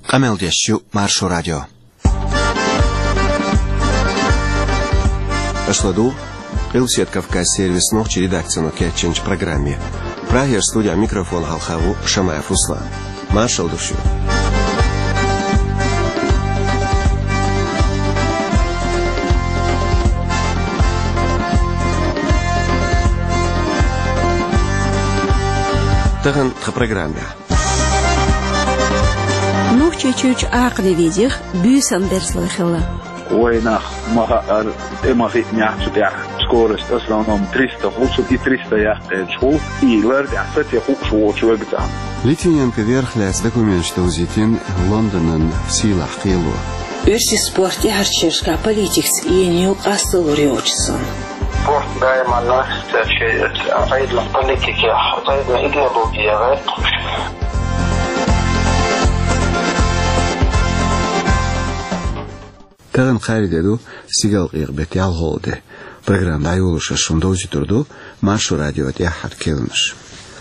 قمل ديشو مارشو راديو Ашладу, Илсет Кавказ сервис ночи редакцию Кетченч программе. Прагер студия микрофон Халхаву Шамаев Руслан. Маршал душу. Таган в программе. Ну, чуть-чуть видих, бюсан берслахила. وينах مهار إمахи нячутя скорость основном 300 и 300 яхтечу и лерд асете хушо чугта. Литвиненко верхляц документ что узитин Лондонен в силах хилу. Өрси спорт ярчешка политикс и нью асыл рёчсон. Спорт дайма настачает айдла политики, айдла идеология. Таган хайрдеду сигал ирбетял холде. Программа дайулуша шундози турду Маршу радио тяхат келнш.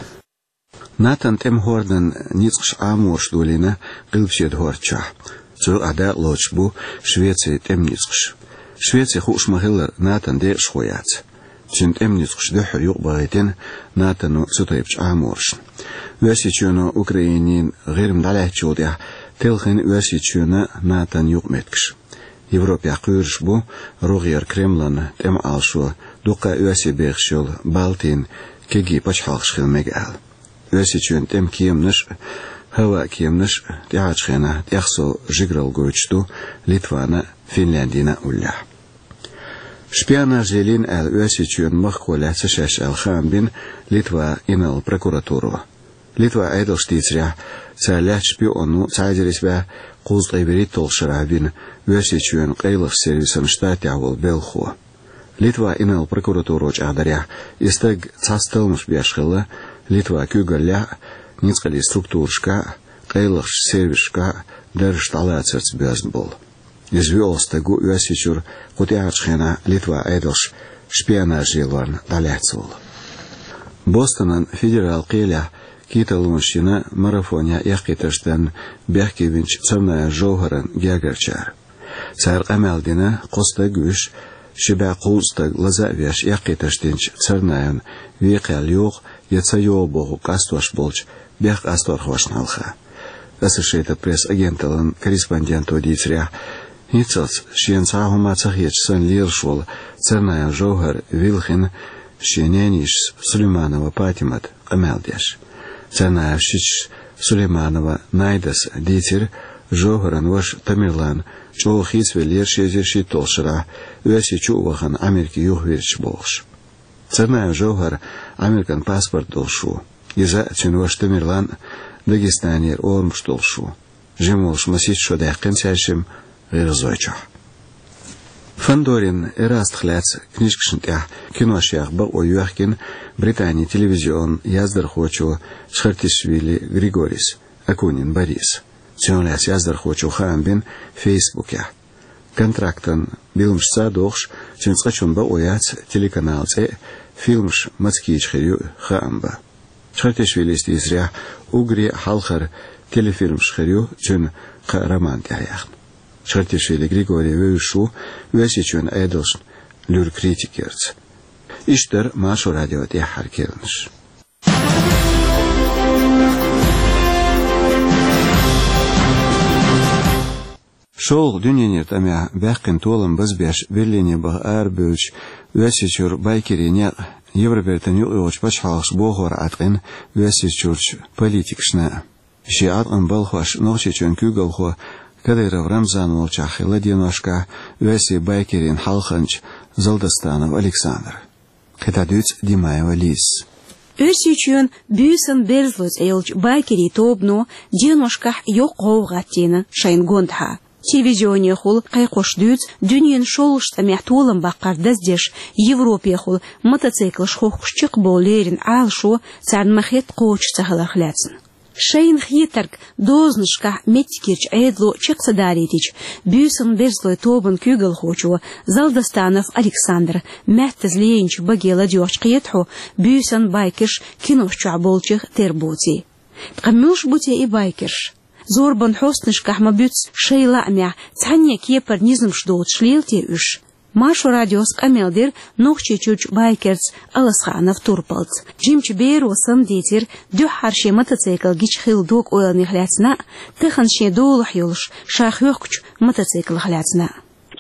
Натан тем хорден ницкш амурш долина гылбсед хорча. Зур ада лочбу Швеция тем ницкш. Швеция хуш махилар натан де шхояц. Цин тем ницкш дехр юк багитен натану сутайбч амурш. Весичуно Украинин гирм далячудя телхин весичуно натан юк меткш. Европа курш бу ругер Кремлен тем алшо дука өсе бехшол Балтин кеги пачхалшхил мегал. Өсечүн тем киемнеш хава киемнеш тяачхена тяхсо жиграл гочту Литвана Финляндина улля. Шпиана желин ал өсечүн махкола сашаш ал хамбин Литва инал прокуратуру. Литва айдл штицря цаляч шпиону цайдерисбе Кулст айберит толшарабин өсечүн кайлык сервисын штат явыл белху. Литва инал прокуратуроч адаря истег цастылмыш бяшхылы Литва күгәлә ницкали структуршка кайлык сервишка дәрштала церцбез бол. Извёлстагу өсечүр кутяачхена Литва айдылш шпионажылван даляцул. Бостонан федерал кыйля Киталуншина марафоня яқиташтан бяхкевинч царная жогоран гягарчар. Цар амалдина коста гүш шиба кулстаг лазавяш яқиташтинч царнаян виқал юг яца йобогу кастваш болч бях астархвашналха. Associated Press агенталан корреспондент одицря ницац шиенцахума цахечсан лиршвол царная жогор вилхин шенениш Сулейманова Патимат амалдяш. Цанаевщич Сулейманова найдас дитер жогоран ваш Тамерлан чоохис велер шезерши толшыра өси чувахан Америки юхверч болш. Цанаев жогор Американ паспорт долшу. Еза цин ваш Тамерлан Дагестанер ормш долшу. Жемолш масич шодахкин сяшим гырзойча. Фандорин эраст хляц книжкшнтя киношях ба оюахкин Британия телевизион яздыр хочу Шхартишвили Григорис Акунин Борис. Цёнляс яздыр хочу хамбин Фейсбуке. Контрактан билмшца дохш цёнцкачун ба ояц телеканал це фильмш мацкичхирю хамба. Шхартишвили стизря угри халхар телефильмшхирю цён роман тяяхн. Шхартишвили Григорий Вюшу весичун айдылшн люр критикерц. Иштер Маршу радио тяхар келнш. Шол дүниенер тамя бәхкін толым бізбеш Берлине баг әрбөч весичур байкерене Евробертен юлыоч пачхалш бохор атқын весичурч политикшна. Ши атқын балхваш нохчечун күгалхо Кадыров Рамзан Волчахила Диношка веси байкерин Халханч Залдастанов Александр. Хетадюц Димаева Лис. Өрсичүн бюсэн берзлоц эйлч байкери тобну Диношках йоқ қоуғаттені шайнгондха. Телевизионе хул қайқош дүниен шолышта мәхтолым баққардаз деш Европе хул мотоцикл шхоқшчық болерин алшу цармахет қоуч цахалахляцын. Шейн хитарк дознышка меткирч эдло чексадаритич бюсэн берзлой тобын күгіл хочу Залдастанов Александр мәттізлейінч багела дёш қиетху бюсэн байкиш киношчу болчих тербоци. Тқамюш буте и байкиш. زوربن حوستنشكح مبيوتس شيلا مع تعني كيبر نيزم شدود شليلتي اش ماشو راديوس قميلدير نوخشي تشوج بايكرز ألسخانة في توربالت جيمش بير وصم ديتر دو حرشي متسيكل جيش خيل دوك اويل نخلاتنا تخنشي دول حيولش شاخ يوخش متسيكل خلاتنا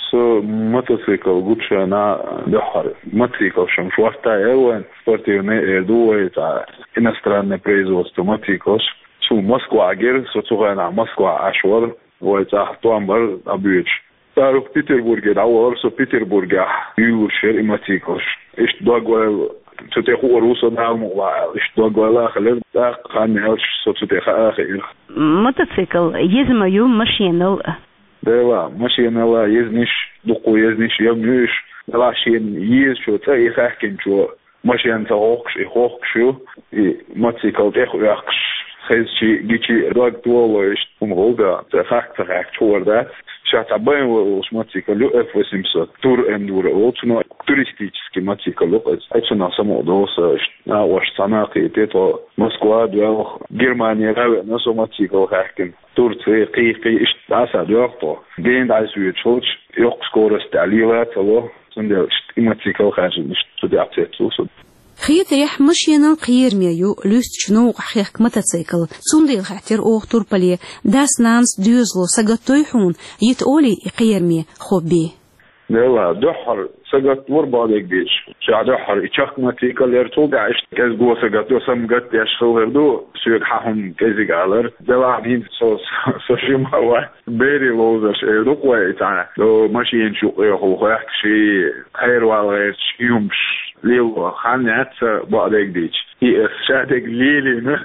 متسيكل قوتشانا دحر متسيكل شمشوارتا ايوان спортивные эрдуэ та иностранное производство мотоциклов су Москва гер соцугана Москва ашвар войца туамбар абюч тару Петербурге давар со Петербурга юшер мотоциклов иш догвел تتخو روسا نعم اشتغل خلال قانعش соцتخا اخر мотоцикл езмаю машинал دلا машинала езниш дуку езниш ямниш дала шин ез шо та ихахкин шо машин та окш и хокшу и мотоцикл тех яхш хезчи гичи дог туолош умголга та хакта чорда сейчас обоим мотоцикл F800 тур эндуро олчно туристический мотоцикл это на самодоса на ваш санаки это Москва дуал Германия на мотоцикл хакин Турция قيقي اشتاسا دوقتو دين دايس ويتشوش يوق سكورست عليوات الله سندل imotsikel خاجن اشتدعتو خيت ريح مشينا قير ميو لوست شنو خيك متسيكل سندل خاطر اوختور بالي داس نانس ديوزلو سغتوي حون يتقولي قير مي خوبي لا دحر سجت وربادك بيش شع دحر يشخ ماتيكل يرتوب عشت كاز جوا سجت وسم جت يشتغل هردو سوق حهم كذي قالر دلع مين صوص شيء هو بيري لوزش هردو كويس أنا لو ماشيين شو هو خير شيء خير ولا يومش ليلو خانات بعدك بيش هي شادك ليلي نه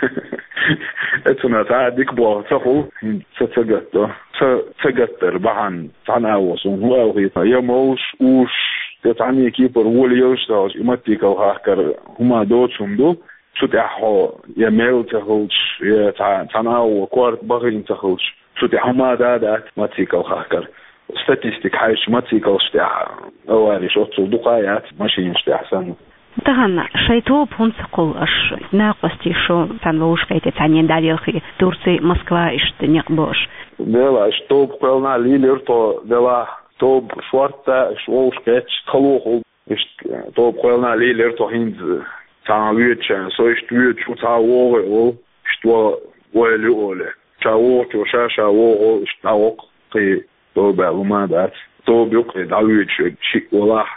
اتنا تعديك بوا تفو تتجت تجتر بعن تناوس هو هي يموش وش تعني كيبر وليوش تاج يمتيك او هاكر هما دوتشم دو تتحو يميل تهوش تناو كوارت بغين تهوش تتحما دادات متيك او هاكر ستاتستيك حيش متيك او شتاح اواريش اوتو دقايات ماشي شتاحسن تهنا شيطوب هنسقل أش ناقصتي شو تنلوش كيت تعنين داريخي تورسي موسكوا إشتنيق باش. دلا شطوب قلنا ليلر تو دلا توب شوارتا شوش كيتش خلوه توب قلنا ليلر تو هند تعويتش سو إشتويت شو تعوه أو إشتوا ولي تعوه توشا شاوه إشتاوق قي توب علوما دات توب يقعد عويتش شيء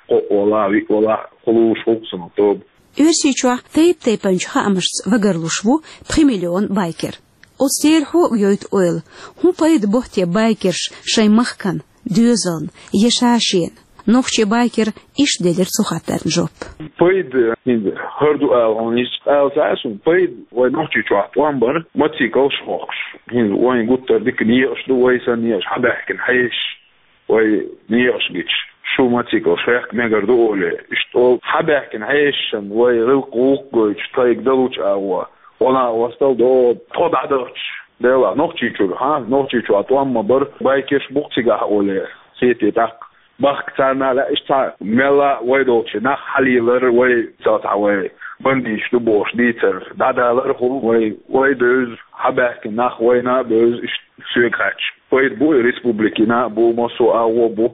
ولا خلوش فوقسنا توب Őrsítsua tép-tépöncs haamast vagarlusvu 3 million biker. Otstér ho jöjt oil. Hun paid bohtja bikers sej mahkan, dőzaln, jesásén. Nochtje biker is delir suhatar jobb. Paid hördu on is elzásun, paid vagy nochtje csát lambar, macikal soks. Olyan guttar dik nias duwaisan nias habehken helyes, vagy nias gics. شو ماتيكو شيخ ميجر دولة اشتغل حباكن عيشن ويرقوق اشتايق دلوش أوا ولا وصل دو طبع دلوش دلا نوختي شو ها نوختي شو أطوام مبر بايكش بوقتيجا أولي سيتي تاك باخ تانا لا اشتا ملا ويدوش نخ حليلر وي تاتا وي بندي شو بوش ديتر دادالر هو وي دوز حباكن نخ وينا دوز سويكاتش وي بو ريسبوبليكينا بو مصو أو بو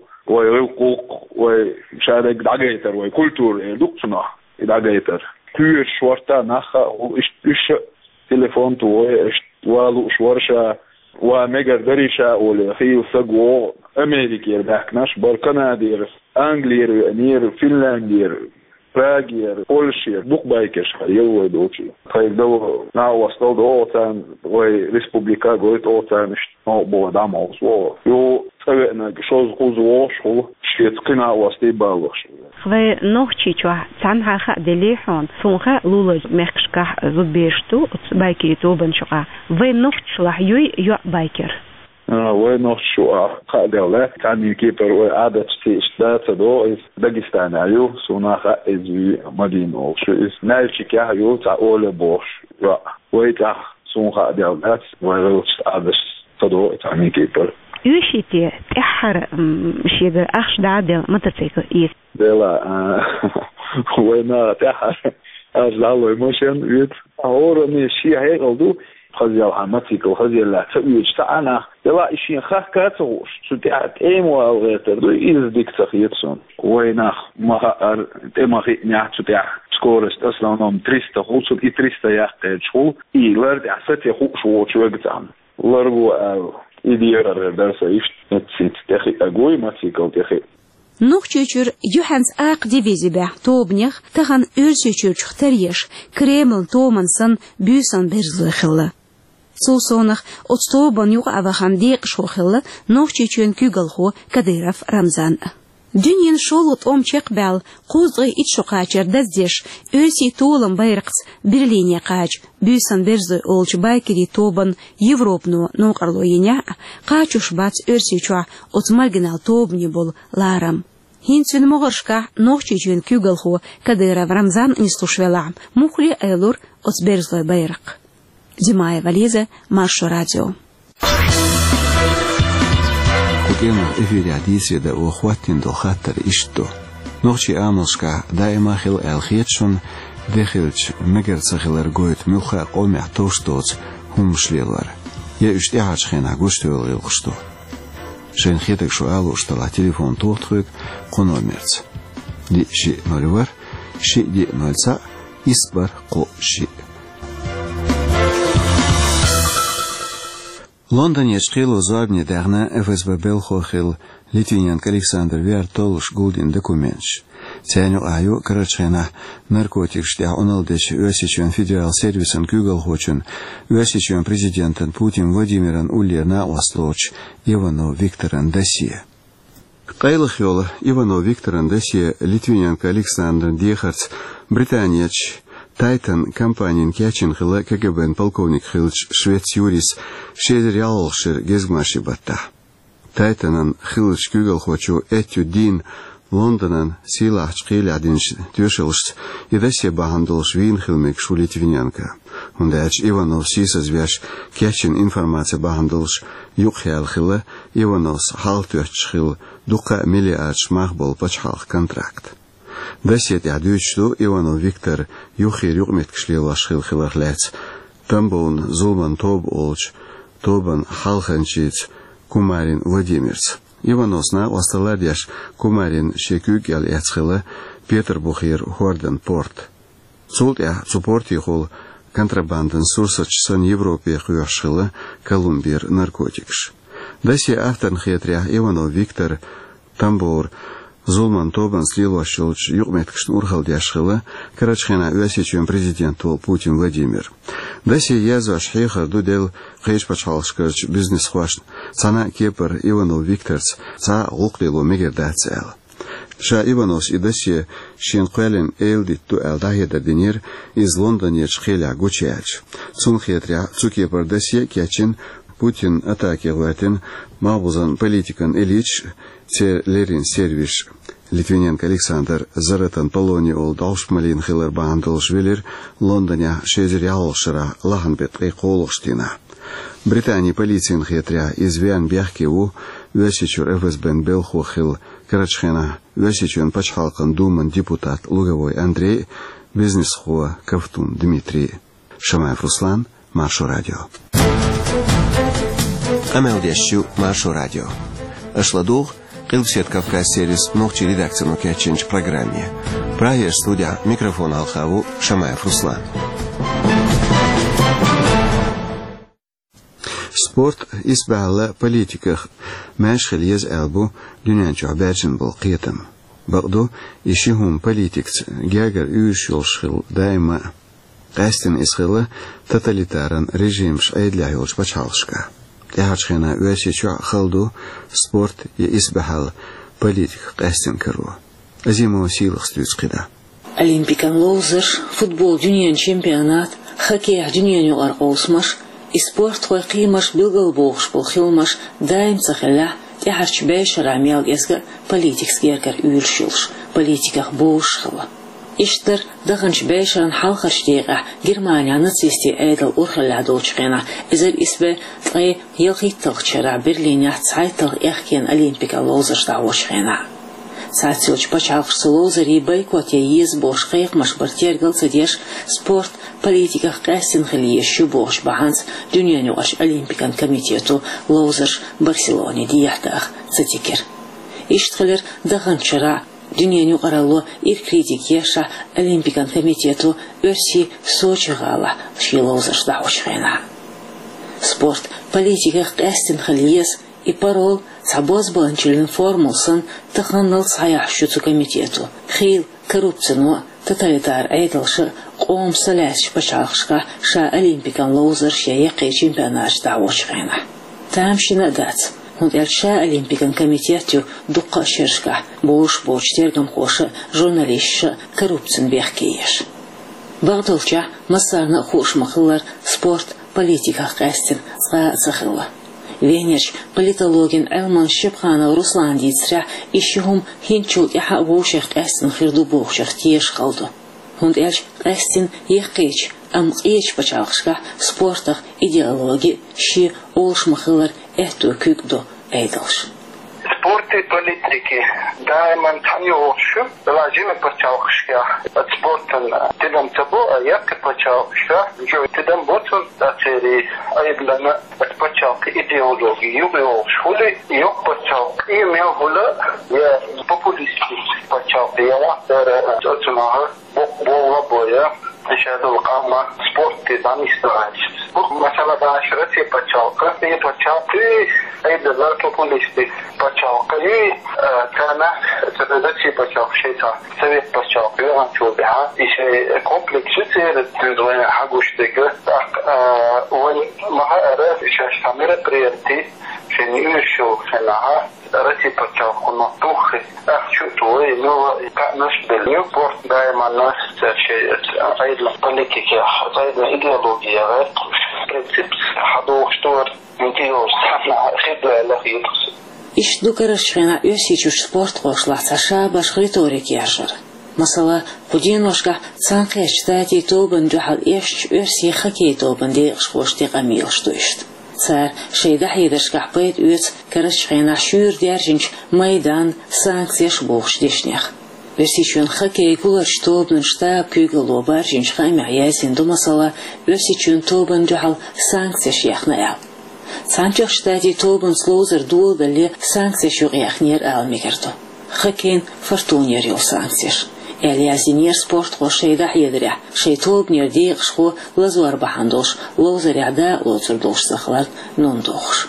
ويقوق وشارك دعجيتر وكولتور دكتنا دعجيتر كير شورتا نخا وإيش تلفون تو إيش والو شورشة ومجر دريشة ولا خيل سجوا أمريكير بحكناش بركنادير أنجلير نير فنلندير براغير بولشير دوك بايكش خيو دوتشي خيل دو ناو وصل دو تان وريسبوبليكا قلت أوتان نو بودام أوسوا يو سوينا شوز خوزوش هو شيت قنا وستي بالوش خوي نوختي تشوا تنها خ دليحون سونخه لولج مخشكه زبيشتو بايكي توبن شقا وي نوختشلا يو بايكر وين نوختشوا قادله تاني كيبر وعادت اشتات دو از داغستان ايو سونخه از مدينه شو اس نالشيكا يو تا اول بوش ويتا سونخه دالات ويروش ادس تدو تاني كيبر Ősíti tehar mshiga akhsh daadel motocikl is. Dela وين tehar azlalo emotion ut ahora me shi hegeldu خزيل عمتك وخزيل لا تأويج تعنا يلا إشين خا كاتوش شو تعت إيم وغيتر إذ ديك تخيتسون ويناخ ما إما خي نيات شو تع سكورست أصلا نوم 300 خو شو 300 يحتاج خو لرد عسات يخو شو وقت عم لربو إديار درس إيش نتسيت تخي أقوي ما تيكل تخي نوخچوچور يوحنس اق ديفيزي به توبنيخ تخن ارچوچور تريش كريمل تومنسن بيسن برزلخله سوسونخ اوتوبن يوق ابخان ديق شوخله نوخچوچون كوغلخو كديرف رمزان دنيان شولوت اومچق بال قوزغي اتشوقاچر دزديش örsi толым байракс бирлине кач бюсан берзы олч байкери тобан Европну нокарлоиня качуш бац örsi чуа от маргинал тобни бол ларам хинцун могоршка нохчичун кюгалху кадыра рамзан нислушвела мухли элур от берзлой байрак Димая Вализа, Маршо радио. كنا إفيد عديسي دا وخواتين دو خاطر إشتو نوغشي آموشكا دائما خيل الخيتشون داخلش مجرد خيل رجويت ملخا قومي عطوشتوز هم شليلار يا إشتي عاش خين عقوشتو الغيلغشتو شين خيتك شو آلوش طلع تليفون توتخوك قنو مرز دي شي نولور شي دي نولسا إسبر قو شي Лондон ешқилу зоабни дағна ФСБ Белхохил Литвинянк Александр Виартолуш Гулдин документш. Цяню аю карачхена наркотик штя оналдеш Уэсичуан федерал сервисан Кюгалхочун Уэсичуан президентан Путин Владимиран Ульерна Ослоч Иванов Викторан Досия. Қайлахиола Иванов Викторан Досия Литвинянк Александр Дехарц Британияч Тайтан компаниян кячин хыла КГБ полковник хылч Швец Юрис шедерялшир гезгмаши батта. Тайтанан хылч күгел хочу этю дин Лондонан силах чқилядинш тюшелш идасе бахандолш вин хылмек шулитвинянка. Ундач Иванов сисазвяш кячин информация бахандолш юхял хыла Ивановс халтюч хыл дука миллиард махбол пачхалх контракт. Десять ядючту Иванов Виктор юхир югмет кшлилаш хилхиларлец тамбон зулман тоб олч тобан халханчиц Кумарин Владимирц Ивановсна осталадяш Кумарин шекюгел яцхила Петр Бухир Хорден порт Султя суппорти хол контрабанден сурсачсан Европе хуяшхила Колумбир наркотикш Десять автор хетря Иванов Виктор тамбор Зулман Тобан слилошилч югметкшн урхалдяшхила Карачхена Уэсичуан президент ол Путин Владимир. Даси язаш хейха дудел хейшпачхалшкарч бизнес хвашн цана кепер Иванов Викторц ца луqdelo мегердацел. Ша Ивановс и даси шинқвелен элдит ту элдахеда денер из Лондона чхеля гучач. Цун хетря цукепер даси кячин Путин атаки ватин мабузан политикан Ильич Лерин сервиш Литвиненко Александр Заратан Полони ол Далшмалин Хиллер Бандолшвилер Лондоня Шезерялшира Лаханбет Колоштина. Британия полициин хетря извян бяхкеву Уэсичур ФСБ Белхохил Карачхена Уэсичуан Пачхалкан Думан депутат Луговой Андрей бизнесхуа Ковтун Дмитрий. Шамаев Руслан, Маршо радио. Амелдящу Маршо радио. Ашладух Қилсет Кавказ сервис нохчи редакцияну кячинч программе. Праеш студия микрофон Алхаву Шамаев Руслан. Спорт избавила политиках мәшхил ез әлбу дүнянчу абәржін бұл қиетім. Бағду ешіхум политикц гягар үйшілшхил дайма қәстін исхилы тоталитаран режимш айдляйылш бачалшка. Тяхачхена Уэсичуа халду спорт и избахал политик қәстін кіру. Азимова силах стюцқида. Олимпикан лоузер, футбол дүниен чемпионат, хоккей дүниен юғар қоусмаш, и спорт қой қимаш билгал болғыш бұл хилмаш, дайм цахилля, тяхарч бәйшір амел езгі политикскергер үйіршілш, политиках болғыш хила. Иштер дағанч бәйшірін халқаш дейға Германия нацисти әйділ ұрхылла долчқена, әзір іспе тғай елғиттіл чыра Берлиня цайтыл әхкен олимпика лозыршда очқена. Цатсилч пачалқшы лозыр и байкот ез бош қайықмаш бір тергіл цедеш спорт политиках кастинг хилиещу бош баханс дюняню аш олимпикан комитету лозер Барселоне диятах цатикер. Иштхалер даханчара дюняню каралу ир критикеша олимпикан комитету өрси Сочи-гала ши лозер дахушхена. Спорт политиках кастинг хилиес и парол цабоз банчилин формулсан таханнал саяхшуцу комитету. Хил коррупцину тоталитар айдалшы قوم سلاش بشاخشقة شا أولمبيكان لوزر شيقي چمبيوناج دعوشقينا تامشنا دات هند شا أولمبيكان كوميتياتيو دقة شرشقة بوش ترغم خوش جورناليش كروبتن بيحكيش بغدلجا مسارنا خوش مخلر سبورت بوليتيكا قاستن سخلة Венеш политологин Элман Шепхана Руслан дицря ищухум хинчул яха вошех эстен хирду бохшех тиеш қалду. Хунд элч эстен ехкеч амқеч бачалшка спортах идеологи ши олшмахылар эту күгду эйдалш. Спорт и политики дайман таньошу лажиме бачалшка от спортен тидам табо яке бачалшка жо тидам ботун датери айдлана бачалки идеологию шуле yok бачалки имел хула я популистский бачалки я отсунах бола боя اشهد القامة سبورت دانستراج مثلا بعشرة بچاوكا هي بچاوكي اي دلار توبوليستي بچاوكي كان تبدأتي بچاوك شيطا سويت بچاوكي وانشو بها ايشي كومبلكس تير تنزوين حقوش ديگه وين مها اراد اشاش تامير بريرتي شن يوشو شنها رتي بچاوكو نطوخي اخشو توي نو كانش بالنيوبورت دايما ناس شيء политики, это идеология, принцип, حضور شطور مديور صحنا خدوة لخيط. إيش دكرشنا يسيجوش سبورت وشلا تشا باش ريتوريك يرجر. مثلا كودين وشكا تانقيش تاتي توبن جحل إيش يرسي خكي توبن ديقش وشتي قميل شتوشت. صار شي دحيدشكا بيت يوت كرشنا شور ديرجنش ميدان سانكسيش بوخش ديشنيخ. Ösичün хоккей кулар штobнын штаб күгілу бар жиншқа мәйәсін думасала ösичün тобын жахал санкция шияхна әл. Санчық штади тобын слозыр дуыл білі санкция шуқ яхнер әл мекерді. Хоккейн фортунер ел санкцияш. Әлиязинер спорт қошайдақ едіря. Шай тобнер дейқ шқо лазуар бахандош, лозыр яда лозырдош сақылар нундош.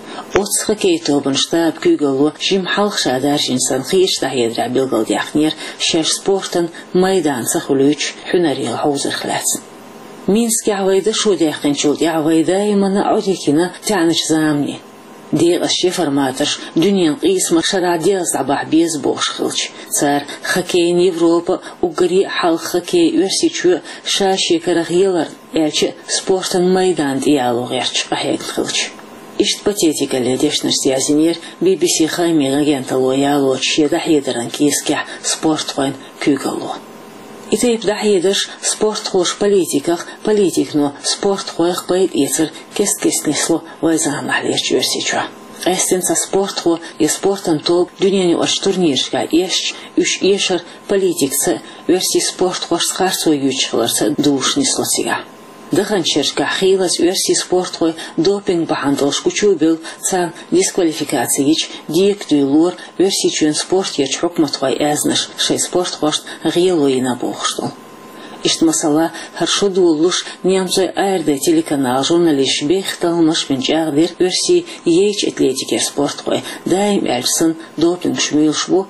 Отс хоккей тобын штаб күгілу жим халқ шадар жинсан қиыш тахедра білгіл дяхнер шаш спортын майдан сақылуч хүнарел хаузыр қылатсын. Минске авайды шу дяхын чул авайда имана аудекина тяныш замни. Дейғыз шефарматыш дүнен қисмы шарадел забах без бош қылч. Цар хоккейн Европа угри халқ хоккей өрсичу шаши карақ елар әлчі спортын майдан диалог ерч қахайын қылч. Ишт патетика ледешнер сиязинер BBC хаймига генталояло чеда хедеран киске спорт қойн күгілу. Итейп дахедеш спорт хош политиках политикно спорт қойық байд ецір кест-кестнесло вайзанахлерч өрсичу. Эстенца спорт хо и спортан топ дүниені ош турниршка ешч үш ешір политиксы өрси спорт хош сқарсо ючқыларса душнесло сига. Дыханчерка хилас версии спорт хой допинг бахандош кучубил цан дисквалификациич диектуй лор версии чуен спорт еч хукмат хой эзнеш шей спорт хош гилуи на бохшту. Ишт масала харшо дулуш немцой аэрдэ телеканал журналист бехталмаш менчагдер версии еч атлетикер спорт хой дайм эльсон допинг шмилшбу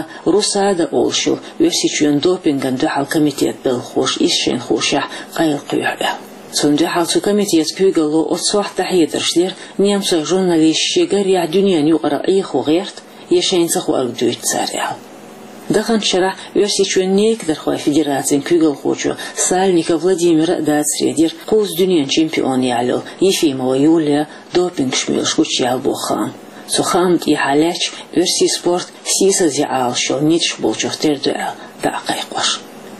русада олшил версии чуен допинган духал комитет бел хош ишшен хоша кайыл куябел. Сонда халцу комитет күгілу отсуақ тахедершлер немцы журналист шегар я дүниен юғара иқу ғерт ешен сақу аргдует царял. Даханчара версичуен некдер хой федерациян күгіл хочу Сальника Владимира Дацредер қуз дүниен чемпион ялил Ефимова Юлия допинг шмил шкучял бухан. Сухамд и халяч верси спорт сиса зяал шел нич болчух тердуэл да қайқваш.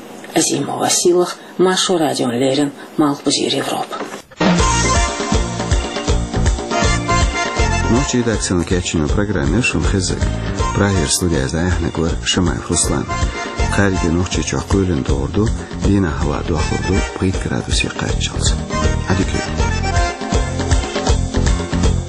Азима Василах, Машу Радион Лерин, Малпузир Европа. Ночи редакционной качественной программе «Шум Хизык». Проект студия Заяхнагур Шамаев Руслан. خارج نوخشي چوقولن دوردو دينا هوا دوخوردو 1 gradus يقايت شالس. Hadi